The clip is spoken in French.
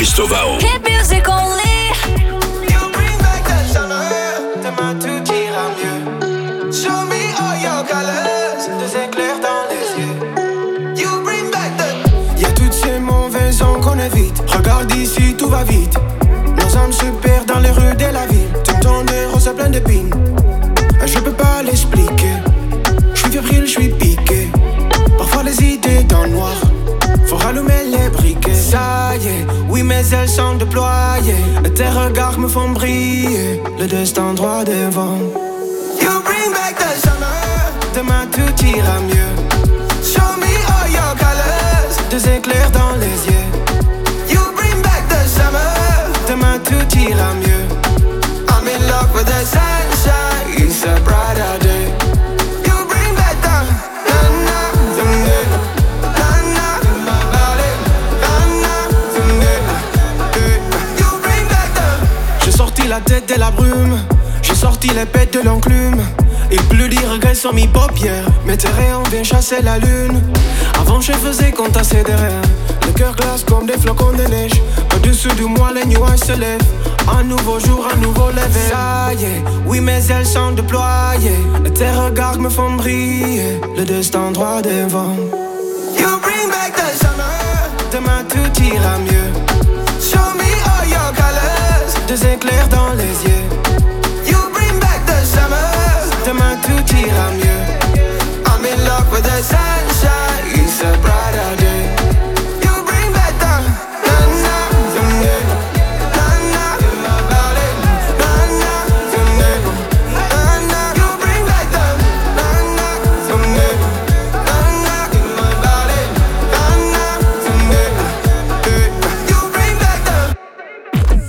Stovao. Hit music only. You bring back the summer, demain tout ira mieux. Show me all your colors, des éclairs dans les yeux. You bring back the. Y'a toutes ces mauvaises ondes qu'on évite. Regarde ici, tout va vite. Nos âmes se perdent dans les rues de la ville. T'entends des roses pleines d'épines. Je peux pas l'expliquer. Je suis fébrile, je suis piqué. Parfois les idées dans le noir. Faut rallumer les briquets. Ça y est, oui mes ailes sont déployées. Tes regards me font briller. Le destin droit devant. You bring back the summer. Demain tout ira mieux. Show me all your colors. Des éclairs dans les yeux. You bring back the summer. Demain tout ira mieux. I'm in love with the sunshine. It's a brighter day. You bring back the j'ai sorti la tête de la brume. J'ai sorti les pètes de l'enclume. Il pleut des regrets sur mes paupières. Mais tes rayons viennent chasser la lune. Avant je faisais qu'on tassait des rêves. Le cœur glace comme des flocons de neige. Au-dessous de moi les nuages se lèvent. Un nouveau jour, un nouveau lever. Ça y est, oui mes ailes sont déployées. Tes regards me font briller. Le destin droit devant. You bring back the summer. Demain tout ira mieux. Show me all your colors. Des éclairs dans les yeux.